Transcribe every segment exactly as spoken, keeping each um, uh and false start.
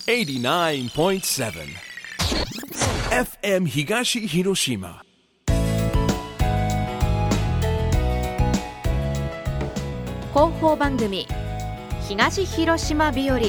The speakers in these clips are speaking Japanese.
エイティナインポイントセブン エフエム 東広島。 広報番組東広島日和。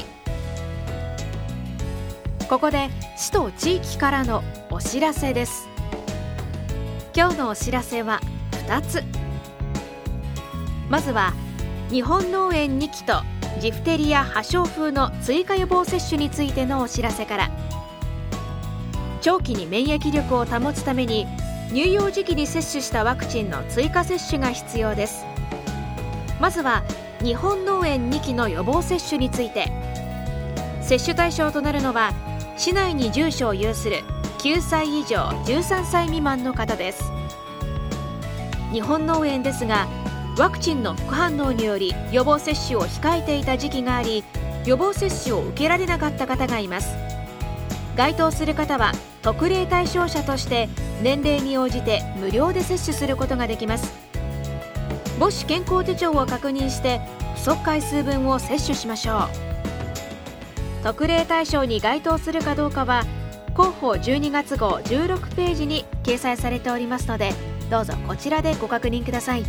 ここで市と地域からのお知らせです。今日のお知らせはふたつ。まずは日本脳炎にきとジフテリア破傷風の追加予防接種についてのお知らせから。長期に免疫力を保つために乳幼児期に接種したワクチンの追加接種が必要です。まずは日本脳炎にきの予防接種について。接種対象となるのは市内に住所を有するきゅうさい以上じゅうさんさい未満の方です。日本脳炎ですが、ワクチンの副反応により予防接種を控えていた時期があり、予防接種を受けられなかった方がいます。該当する方は特例対象者として年齢に応じて無料で接種することができます。母子健康手帳を確認して不足回数分を接種しましょう。特例対象に該当するかどうかは広報じゅうにがつ号じゅうろくページに掲載されておりますので、どうぞこちらでご確認ください。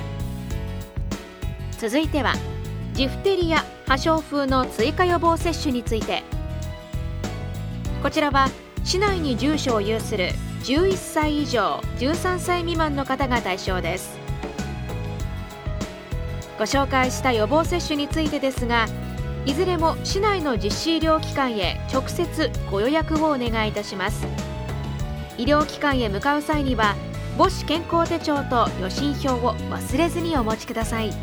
続いてはジフテリア破傷風の追加予防接種について。こちらは市内に住所を有するじゅういっさい以上じゅうさんさい未満の方が対象です。ご紹介した予防接種についてですが、いずれも市内の実施医療機関へ直接ご予約をお願いいたします。医療機関へ向かう際には母子健康手帳と予診票を忘れずにお持ちください。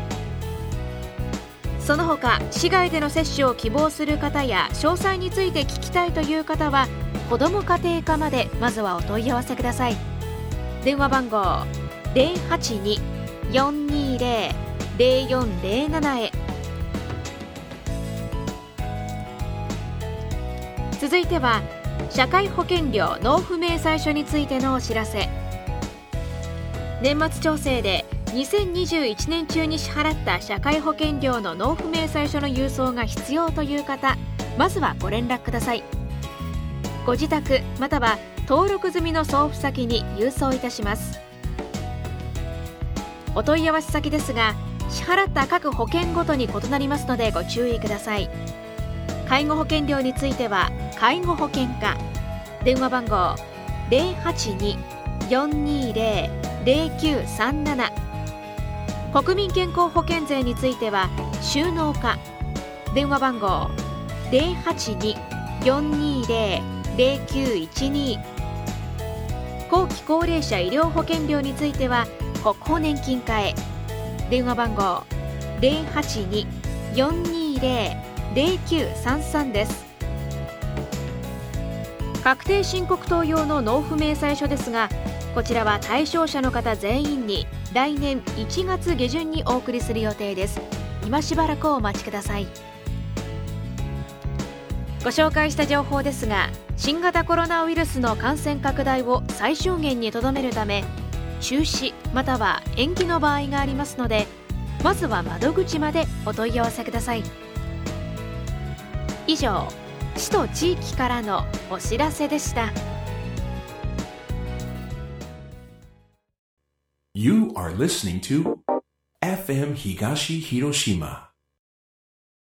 その他、市外での接種を希望する方や詳細について聞きたいという方は子ども家庭科までまずはお問い合わせください。電話番号 ゼロはちに よんにゼロ ゼロよんゼロなな へ。続いては社会保険料納付明細書についてのお知らせ。年末調整でにせんにじゅういちねん中に支払った社会保険料の納付明細書の郵送が必要という方、まずはご連絡ください。ご自宅または登録済みの送付先に郵送いたします。お問い合わせ先ですが、支払った各保険ごとに異なりますのでご注意ください。介護保険料については介護保険課、電話番号 ゼロはちに よんにゼロ ゼロきゅうさんなな。国民健康保険税については収納課、電話番号 ゼロはちに よんにゼロ ゼロきゅういちに。後期高齢者医療保険料については国保年金課へ、電話番号 ゼロはちに よんにゼロ ゼロきゅうさんさん です。確定申告等用の納付明細書ですが、こちらは対象者の方全員に来年いちがつ下旬にお送りする予定です。今しばらくお待ちください。ご紹介した情報ですが、新型コロナウイルスの感染拡大を最小限にとどめるため中止または延期の場合がありますので、まずは窓口までお問い合わせください。以上、市と地域からのお知らせでした。 You are listening to エフエム 東広島